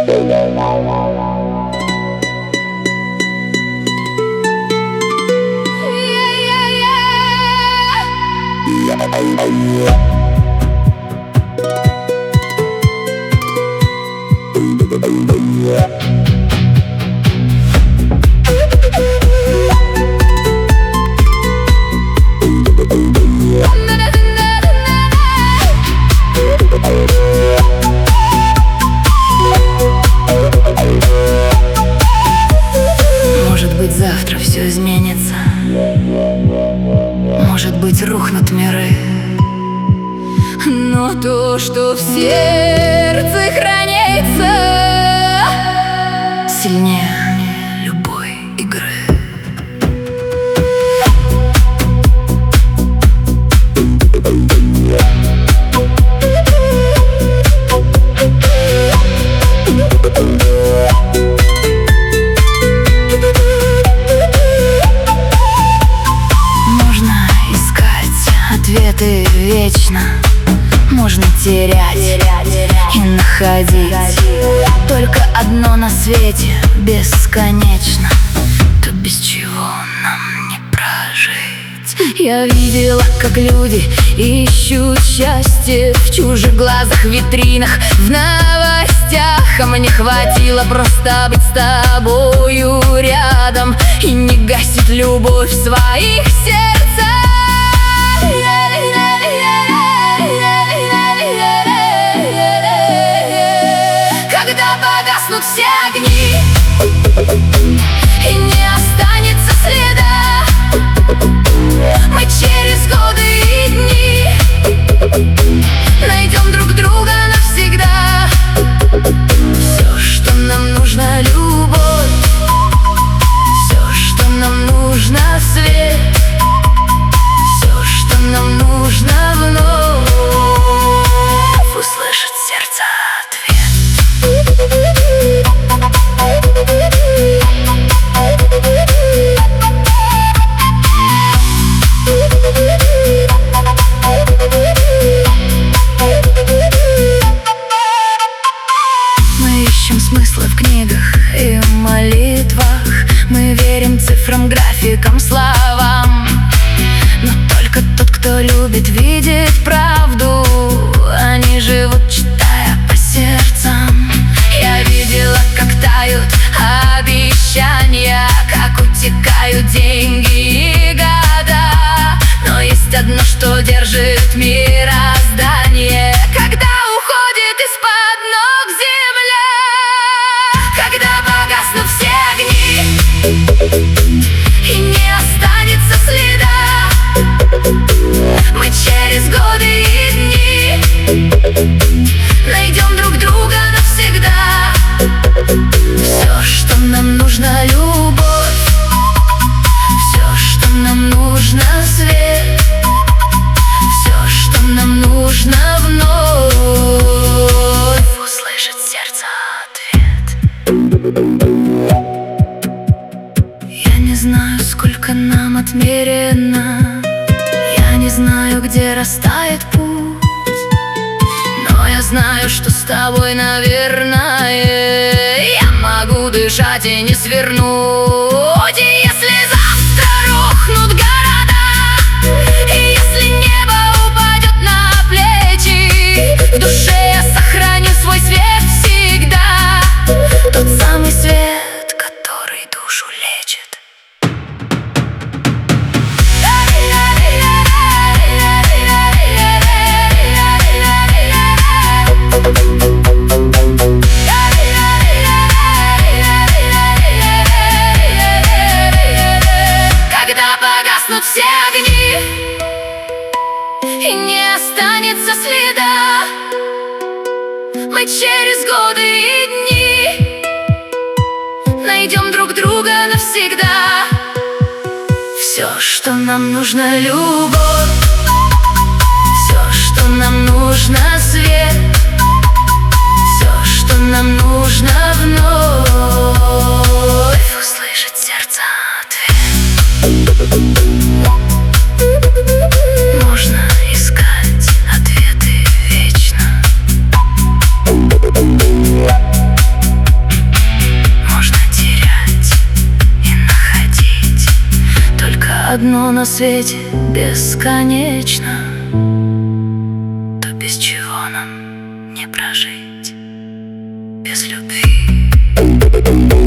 Может быть, завтра все изменится. Может быть, рухнут миры. Но то, что в сердце хранится, сильнее любой игры. Можно искать ответы вечно, можно терять и находить. Только одно на свете бесконечно, то без чего нам не прожить. Я видела, как люди ищут счастье в чужих глазах, витринах, в новостях. А мне хватило просто быть с тобою рядом и не гасить любовь в своих сердцах. Когда погаснут все огни и не останется следа, мы через годы и дни найдем друг друга навсегда. Все, что нам нужно, любовь. Все, что нам нужно, свет. Все, что нам нужно, вновь услышать сердце ответ. Мы ищем смыслы в книгах и молитвах. Мы верим цифрам, графикам, словам. Но только тот, кто любит, видит правду. Они живут, читая по сердцам. Я видела, как тают обещания, как утекают деньги и года. Но есть одно, что держит мироздание, когда уходит из-под ног земля. Когда погаснут все огни и не останется следа, мы через годы и дни найдем друг друга навсегда. Все, что нам нужно, любовь. Все, что нам нужно, свет. Все, что нам нужно, вновь услышать сердце ответ. Я не знаю, сколько нам отмерено. Я не знаю, где растает путь. Но я знаю, что с тобой, наверное, я могу дышать и не свернуть. И если завтра рухнут города, и если небо упадет на плечи, в душе я сохраню свой свет всегда. Тот самый свет, который душу лечит. Когда погаснут все огни и не останется следа, мы через годы и дни найдем друг друга навсегда. Все, что нам нужно, любовь. Все, что нам нужно, свет. Все, что нам нужно, вновь услышать сердце ответ. Можно искать ответы вечно. одно на свете бесконечно, то без чего нам не прожить без любви?